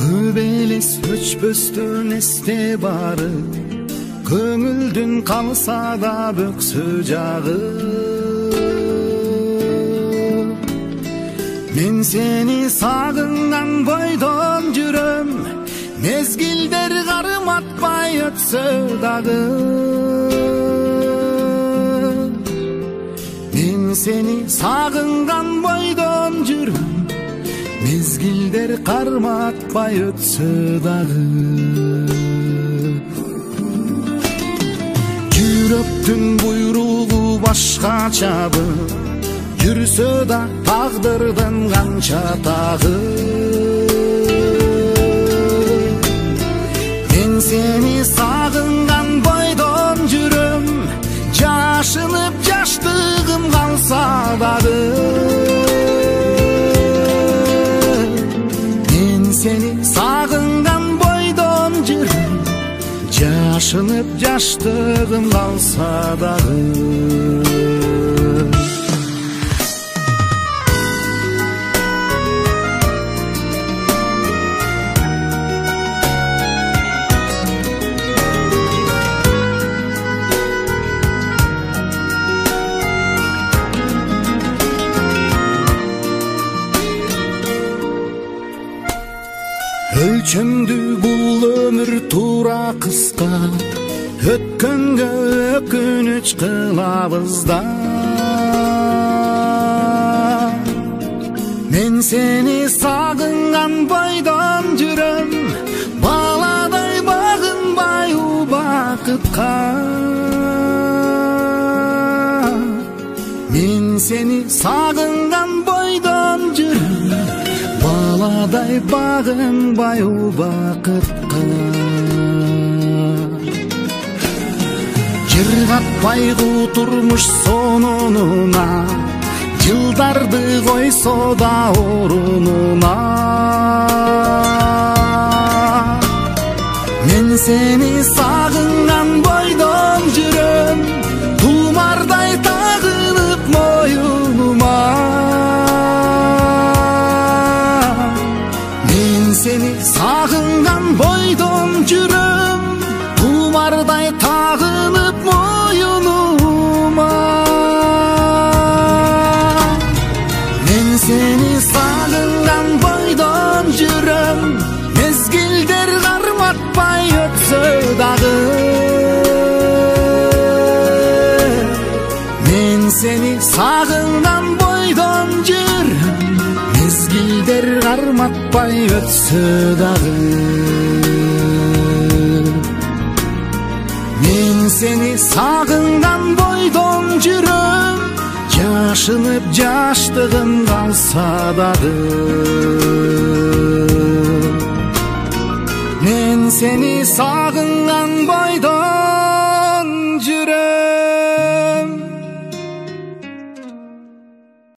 Күбелес өчпөстөн эсте бары, көңүлдүн калса да бөксө жагы. Мен сени сагынган бойдон жүрөм, мезгилдер карматпай өтсө дагы. Мен сени сагынган бойдон жүрөм, мезгилдер карматпай өтсө дагы. Жүрөктүн буйругу башкачабы, жүрсө да тагдырдын канча тагы. Мен сени сагынган бойдон жүрөм, жашынып жаштыгым калса дагы. Сени сагынган бойдон жүрөм, жашынып жаштыгым калса дагы. Өлчөмдү бул өмүр туура кыска, өткөнгө өкүнүч кылабыз да. Мен сени сагынган бойдон жүрөм, баладай багынбай убакытка. Мен сени сагынган бойдон жүрөм, баладай багынбай убакытка. Жыргатпайгы турмуш сонунуна, жылдарды койсо да орунуна. Мен сени сагынган бойдон жүрөм, тумардай тагынып моюнума. Сени сагынган бойдон жүрөм, тумардай тагынып моюнума. Мен сени сагынган бойдон жүрөм, мезгилдер карматпай өтсө дагы. Мен сени сагынган бойдон жүрөм, мезгилдер карматпай өтсө дагы. Мен сени сагынган бойдон жүрөм, жашынып жаштыгым калса дагы. Мен сени сагынган бойдон